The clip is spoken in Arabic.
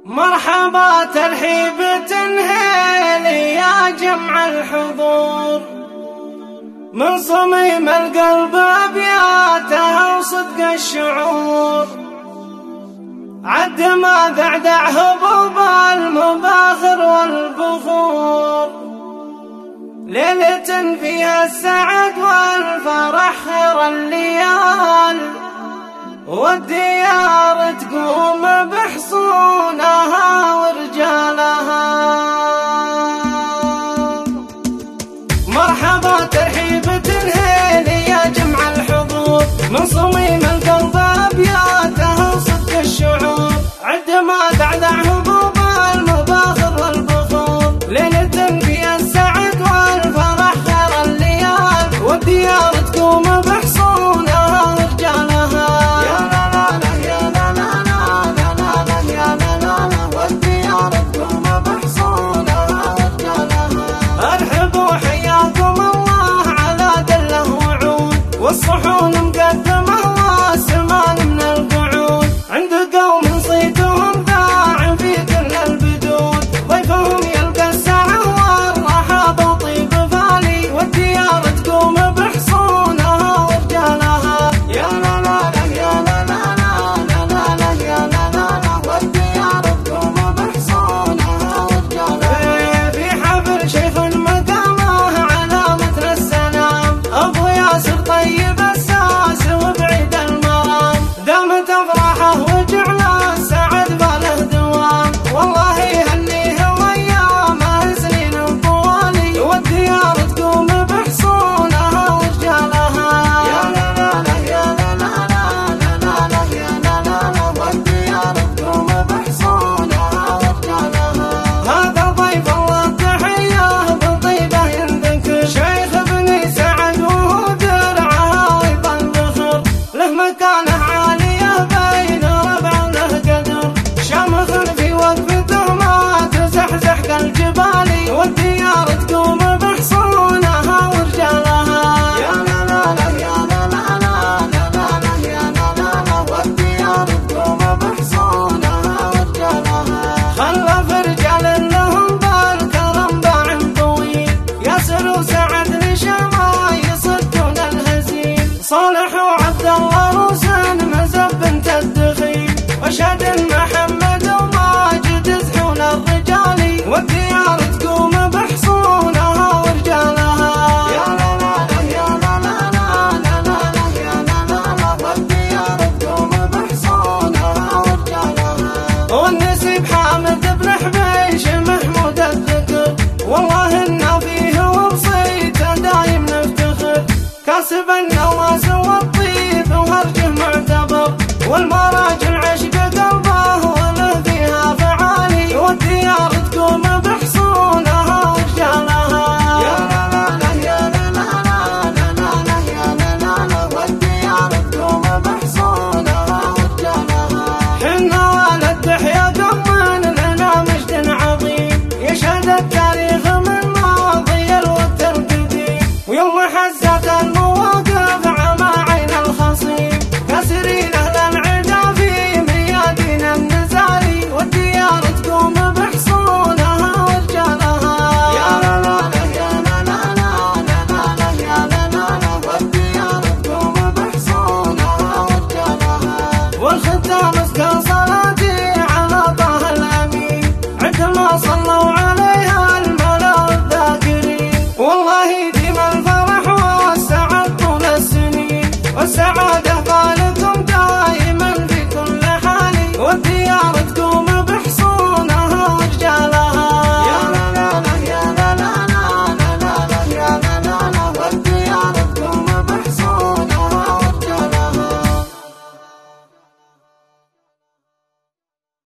مرحبا ترحيبة هيلي يا جمع الحضور، من صميم القلب أبياته وصدق الشعور، عد ما دعدع هبوب المباخر والبخور، ليلة فيها السعد والفرح خير الليال، والديار تقوم بحصونها ورجالها. مرحبا ترحيبة هيلي يا جمع الحضور، من صميم القلب أبياته وصدق الشعور، عد ما دعدع هبوب المباخر والبخور، ليلة فيها السعد والفرح خير الليال، والديار تقوم بحصونها ورجالها. والصحون مقدمة والسمان من القعود، عند قوم صيتهم ذاع في كل البدود، ضيفهم يلقى السعة والرحاب وطيب فالي، والديار تقوم بحصونها ورجالها. يا لا لا لا يا لا لا لا لا لا يا لا لا لا، والديار تقوم بحصونها ورجالها. في حفل شيخ مقامه علامة السلام، أبو ياسر طيب الساس وبعيد المرام، دامت افراحه وجعل السعد باله دوام، والله يهنيه وايامه سنين طوالي، والديار تقوم بحصونها ورجالها. يا لا لا لا يا لا لا لا لا لا يا لا لا لا، والديار تقوم بحصونها ورجالها. هذا ضيف الله تحيه بالطيبه ينذكر، شيخ بني سعد وهو درعه ويطل بخر، له مكانه عاليه بين ربع له قدر، شامخ في وقفته ما تزحزح كالجبال، والديار تقوم بحصونها ورجالها. يا لا لا لا يا لا لا لا لا لا يا لا لا لا، والديار تقوم بحصونها ورجالها. خلف رجال لهم بالكرم باع طويل، ياسر وسعد لشما يصدون الهزيل، صالح وعبد الله روسان مزب بنت الدخيل، وشاد محمد وماجد زحون الرجال، والديار تقوم بحصونها ورجالها. يا لا لا لا يا لا لا لا لا لا يا لا لا لا، والديار تقوم بحصونها ورجالها. والنسيب حامد بن حبيش محمود الذكر، والله إنا فيه وبصيته دايم نفتخر، كاسب النواس والطيب وهرجه معتبر، والمراجل عشق قلبه وله فيها فعالي، والديار تقوم بحصونها ورجالها. يا لا لا لا يا لا لا لا لا لا يا لا لا لا، والديار تقوم بحصونها ورجالها. حنا ولد تحيا قوم لنا مجد عظيم، يشهد التاريخ من ماضي الوقت القديم، ويوم حزت المواقف عمى عين الخصيم، كاسرين اهل العدا في ميادين النزال، والديار تقوم بحصونها ورجالها. يا لا لا لا يا لا لا لا لا لا يا لا لا لا، والديار تقوم بحصونها ورجالها. والختام اسكى صلاتي على طه الامين، عد ما صلوا عليها الملا والذاكرين، والله يديم الفرح والسعد طول السنين، والسعادة بالكم دائما في كل حال، والديار